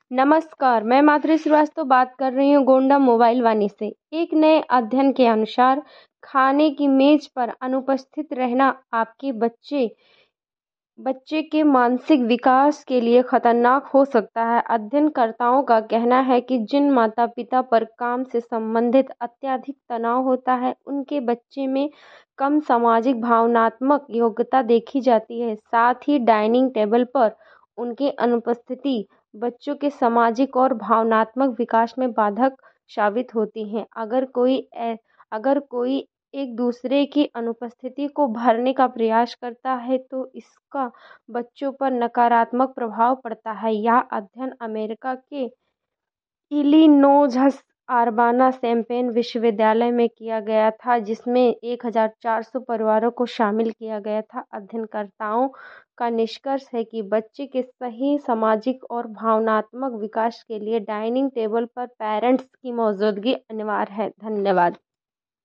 नमस्कार, मैं माधुरी श्रीवास्तव बात कर रही हूँ गोंडा मोबाइल वानी से। एक नए अध्ययन के अनुसार खाने की मेज पर अनुपस्थित रहना आपके बच्चे बच्चे के मानसिक विकास के लिए खतरनाक हो सकता है। अध्ययनकर्ताओं का कहना है कि जिन माता-पिता पर काम से संबंधित अत्यधिक तनाव होता है, उनके बच्चे में कम सामाजिक भावनात्मक योग्यता देखी जाती है। साथ ही डाइनिंग टेबल पर उनकी अनुपस्थिति बच्चों के सामाजिक और भावनात्मक विकास में बाधक साबित होती है। अगर कोई एक दूसरे की अनुपस्थिति को भरने का प्रयास करता है तो इसका बच्चों पर नकारात्मक प्रभाव पड़ता है। यह अध्ययन अमेरिका के इलिनोइस आर्बाना-चैंपेन विश्वविद्यालय में किया गया था, जिसमें 1,400 परिवारों को शामिल किया गया था। अध्ययनकर्ताओं का निष्कर्ष है कि बच्चे के सही सामाजिक और भावनात्मक विकास के लिए डाइनिंग टेबल पर पेरेंट्स की मौजूदगी अनिवार्य है। धन्यवाद।